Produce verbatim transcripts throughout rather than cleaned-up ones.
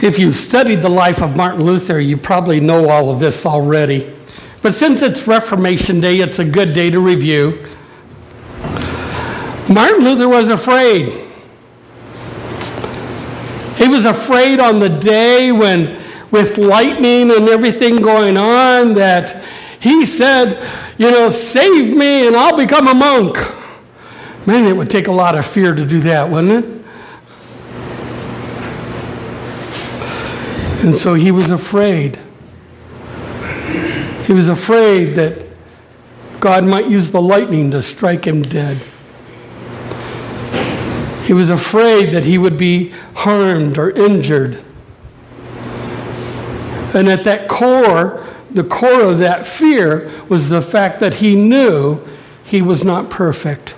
If you've studied the life of Martin Luther, you probably know all of this already. But since it's Reformation Day, it's a good day to review. Martin Luther was afraid. He was afraid on the day when, with lightning and everything going on, that he said, you know, save me and I'll become a monk. Man, it would take a lot of fear to do that, wouldn't it? And so he was afraid. He was afraid that God might use the lightning to strike him dead. He was afraid that he would be harmed or injured. And at that core, the core of that fear was the fact that he knew he was not perfect.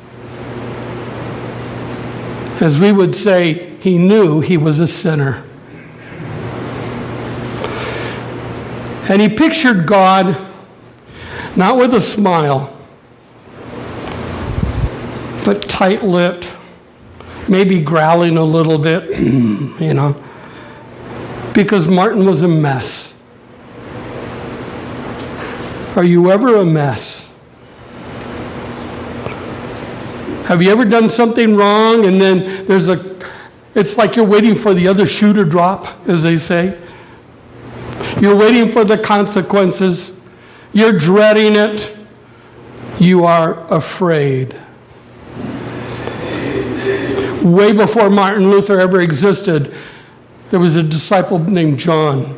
As we would say, he knew he was a sinner. And he pictured God not with a smile, but tight-lipped, maybe growling a little bit, you know, because Martin was a mess. Are you ever a mess? Have you ever done something wrong and then there's a, it's like you're waiting for the other shoe to drop, as they say? You're waiting for the consequences. You're dreading it. You are afraid. Way before Martin Luther ever existed, there was a disciple named John.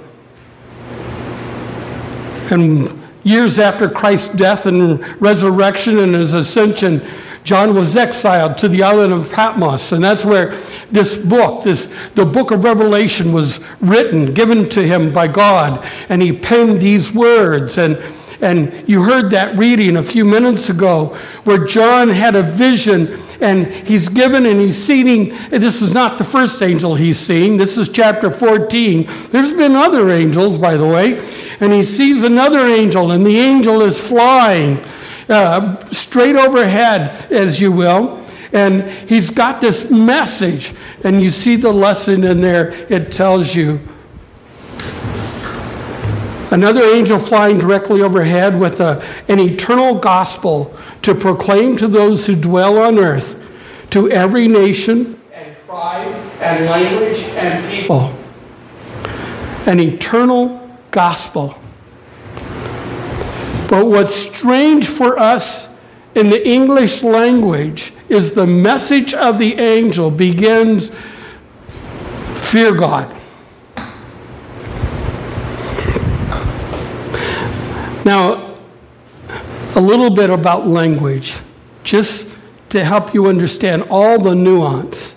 And years after Christ's death and resurrection and his ascension, John was exiled to the island of Patmos, and that's where this book, this the book of Revelation, was written, given to him by God, and he penned these words. And and you heard that reading a few minutes ago, where John had a vision, and he's given and he's seeing. And this is not the first angel he's seeing. This is chapter fourteen. There's been other angels, by the way, and he sees another angel, and the angel is flying. Uh, straight overhead, as you will, and he's got this message, and you see the lesson in there. It tells you another angel flying directly overhead with a, an eternal gospel to proclaim to those who dwell on earth, to every nation and tribe and language and people. An eternal gospel. But what's strange for us in the English language is the message of the angel begins, fear God. Now, a little bit about language, just to help you understand all the nuance.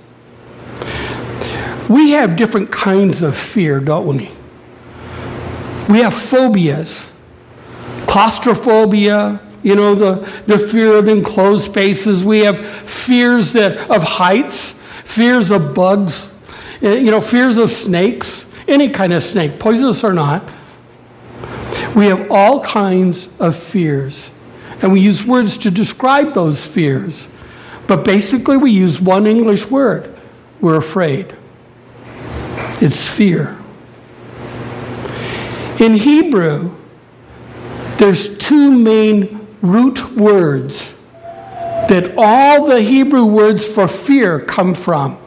We have different kinds of fear, don't we? We have phobias. Claustrophobia, you know, the, the fear of enclosed spaces. We have fears that of heights, fears of bugs, you know, fears of snakes, any kind of snake, poisonous or not. We have all kinds of fears, and we use words to describe those fears. But basically, we use one English word. We're afraid. It's fear. In Hebrew, there's two main root words that all the Hebrew words for fear come from.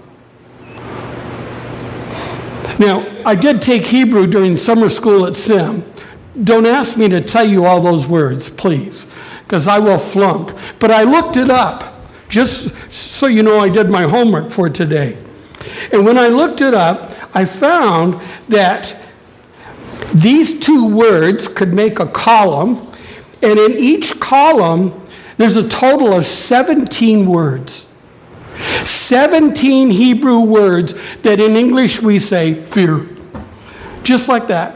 Now, I did take Hebrew during summer school at Sim. Don't ask me to tell you all those words, please, because I will flunk. But I looked it up, just so you know I did my homework for today. And when I looked it up, I found that these two words could make a column, and in each column, there's a total of seventeen words. seventeen Hebrew words that in English we say fear. Just like that.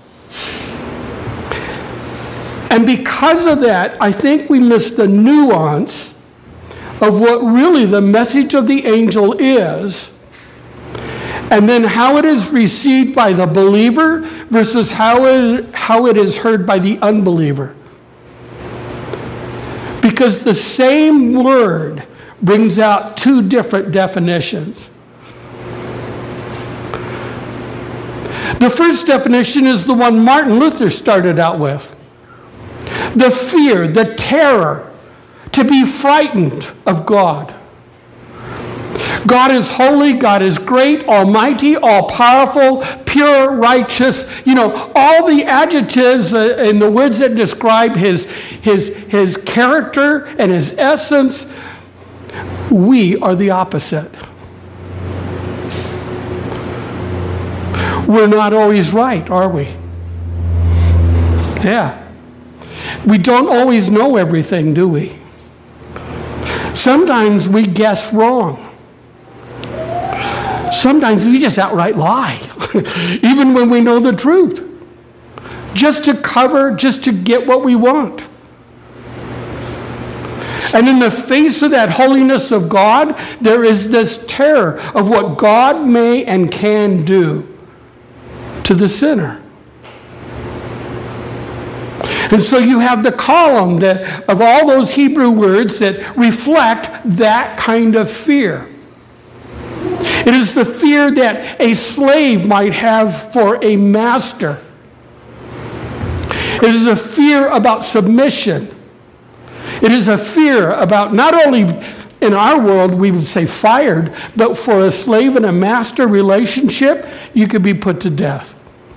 And because of that, I think we miss the nuance of what really the message of the angel is, and then how it is received by the believer versus how it, how it is heard by the unbeliever. Because the same word brings out two different definitions. The first definition is the one Martin Luther started out with. The fear, the terror, to be frightened of God. God is holy, God is great, almighty, all-powerful, pure, righteous. You know, all the adjectives uh, and the words that describe his, his, his character and his essence. We are the opposite. We're not always right, are we? Yeah. We don't always know everything, do we? Sometimes we guess wrong. Sometimes we just outright lie, even when we know the truth, just to cover, just to get what we want. And in the face of that holiness of God, there is this terror of what God may and can do to the sinner. And so you have the column that of all those Hebrew words that reflect that kind of fear. It is the fear that a slave might have for a master. It is a fear about submission. It is a fear about not only, in our world, we would say fired, but for a slave and a master relationship, you could be put to death.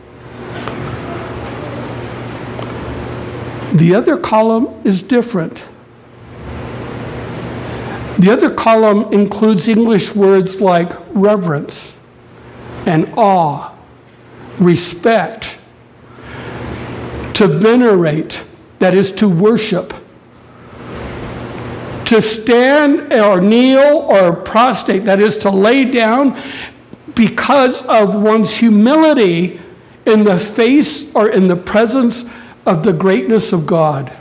The other column is different. The other column includes English words like reverence and awe, respect, to venerate, that is to worship, to stand or kneel or prostrate, that is to lay down because of one's humility in the face or in the presence of the greatness of God.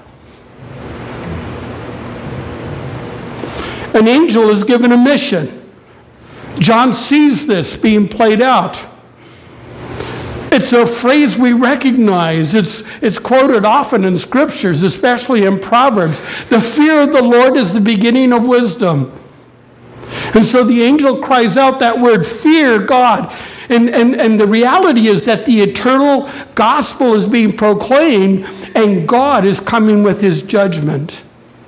An angel is given a mission. John sees this being played out. It's a phrase we recognize. It's, it's quoted often in scriptures, especially in Proverbs. The fear of the Lord is the beginning of wisdom. And so the angel cries out that word, fear God. And, and, and the reality is that the eternal gospel is being proclaimed and God is coming with his judgment.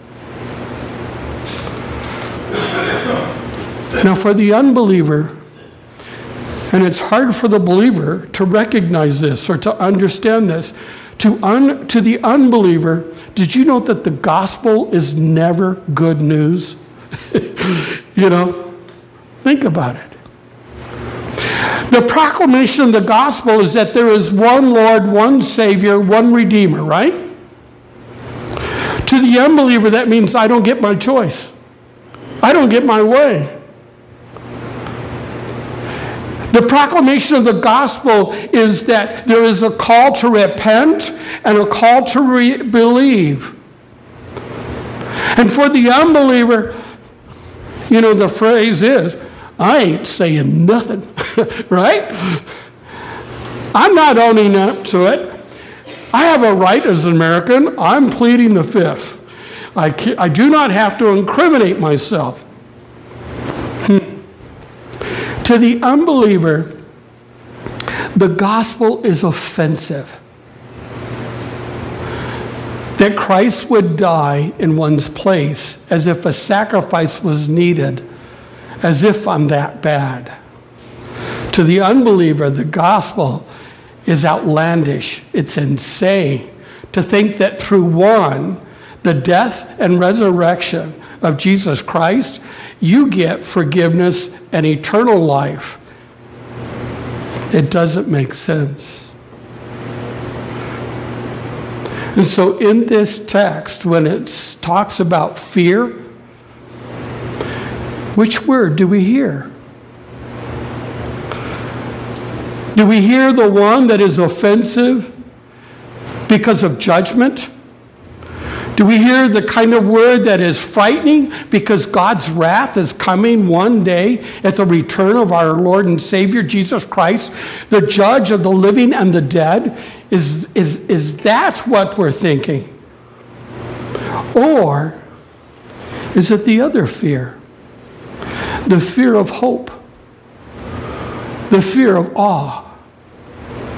Now, for the unbeliever, and it's hard for the believer to recognize this or to understand this, to, un, to the unbeliever, did you know that the gospel is never good news? You know, think about it. The proclamation of the gospel is that there is one Lord, one Savior, one Redeemer, right? To the unbeliever, that means I don't get my choice. I don't get my way. The proclamation of the gospel is that there is a call to repent and a call to re- believe. And for the unbeliever, you know, the phrase is, I ain't saying nothing, right? I'm not owning up to it. I have a right as an American. I'm pleading the fifth. I, can, I do not have to incriminate myself. Hmm. To the unbeliever, the gospel is offensive. That Christ would die in one's place as if a sacrifice was needed, as if I'm that bad. To the unbeliever, the gospel is outlandish. It's insane to think that through one, the death and resurrection of Jesus Christ, you get forgiveness and eternal life. It doesn't make sense. And so in this text, when it talks about fear, which word do we hear? Do we hear the one that is offensive because of judgment? Do we hear the kind of word that is frightening because God's wrath is coming one day at the return of our Lord and Savior, Jesus Christ, the judge of the living and the dead? Is, is, is that what we're thinking? Or is it the other fear? The fear of hope. The fear of awe.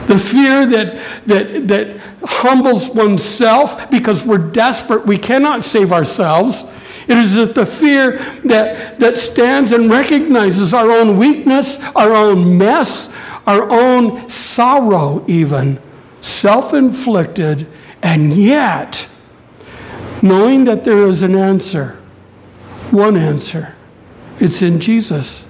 The fear that, that, that humbles oneself because we're desperate. We cannot save ourselves. It is the fear that, that stands and recognizes our own weakness, our own mess, our own sorrow even, self-inflicted, and yet knowing that there is an answer, one answer. It's in Jesus.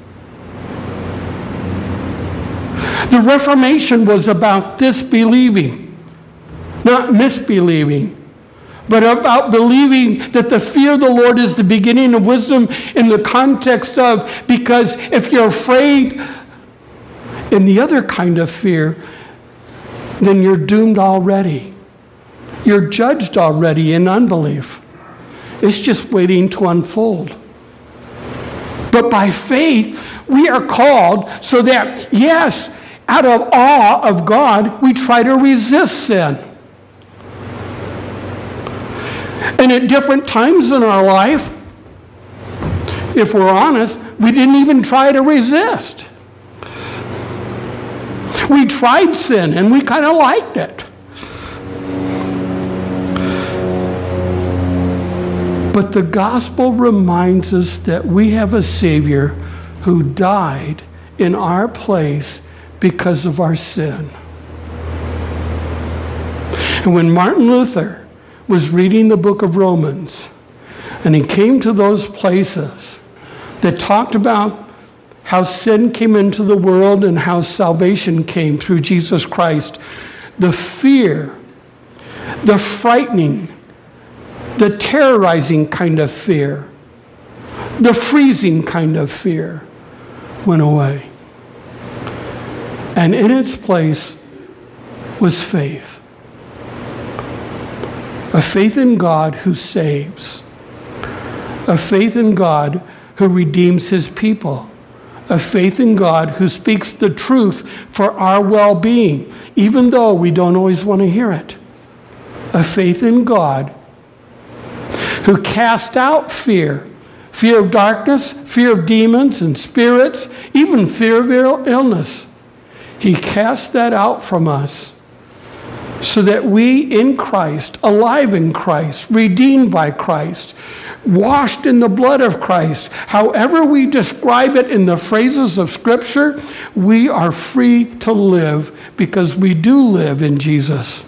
The Reformation was about this believing, not misbelieving, but about believing that the fear of the Lord is the beginning of wisdom in the context of, because if you're afraid in the other kind of fear, then you're doomed already. You're judged already in unbelief. It's just waiting to unfold. But by faith, we are called so that, yes, out of awe of God, we try to resist sin. And at different times in our life, if we're honest, we didn't even try to resist. We tried sin and we kind of liked it. But the gospel reminds us that we have a Savior who died in our place because of our sin. And when Martin Luther was reading the book of Romans, and he came to those places that talked about how sin came into the world and how salvation came through Jesus Christ, the fear, the frightening, the terrorizing kind of fear, the freezing kind of fear went away. And in its place was faith. A faith in God who saves. A faith in God who redeems his people. A faith in God who speaks the truth for our well-being, even though we don't always want to hear it. A faith in God who cast out fear. Fear of darkness, fear of demons and spirits, even fear of illness. He cast that out from us so that we in Christ, alive in Christ, redeemed by Christ, washed in the blood of Christ, however we describe it in the phrases of Scripture, we are free to live because we do live in Jesus.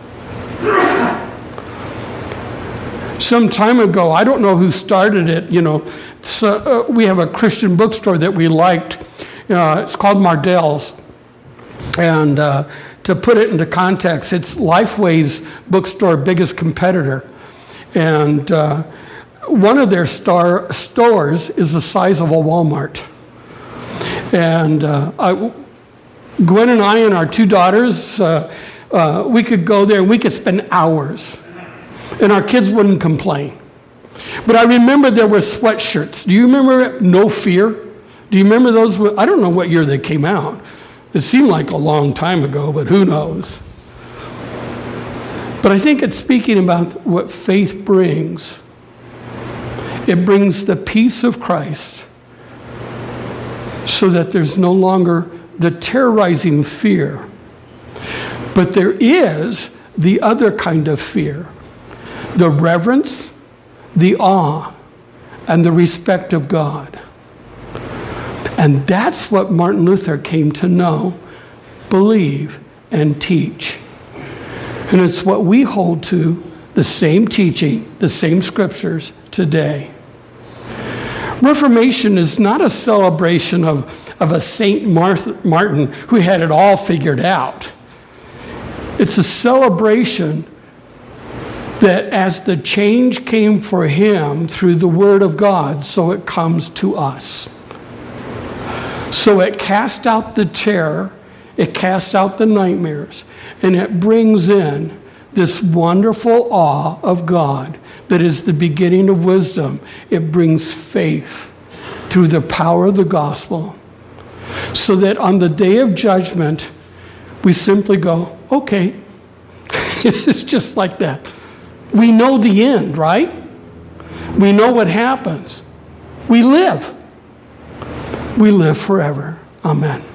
Some time ago, I don't know who started it, you know, so, uh, we have a Christian bookstore that we liked. Uh, it's called Mardell's. And uh, to put it into context, it's Lifeway's bookstore biggest competitor. And uh, one of their star stores is the size of a Walmart. And uh, I, Gwen and I and our two daughters, uh, uh, we could go there and we could spend hours. And our kids wouldn't complain. But I remember there were sweatshirts. Do you remember it? No Fear? Do you remember those? I don't know what year they came out. It seemed like a long time ago, but who knows? But I think it's speaking about what faith brings. It brings the peace of Christ so that there's no longer the terrorizing fear. But there is the other kind of fear. The reverence, the awe, and the respect of God. And that's what Martin Luther came to know, believe, and teach. And it's what we hold to, the same teaching, the same scriptures today. Reformation is not a celebration of, of a Saint Martin who had it all figured out. It's a celebration that as the change came for him through the Word of God, so it comes to us. So it casts out the terror, it casts out the nightmares, and it brings in this wonderful awe of God that is the beginning of wisdom. It brings faith through the power of the gospel, so that on the day of judgment, we simply go, okay, it's just like that. We know the end, right? We know what happens. We live. We live forever. Amen.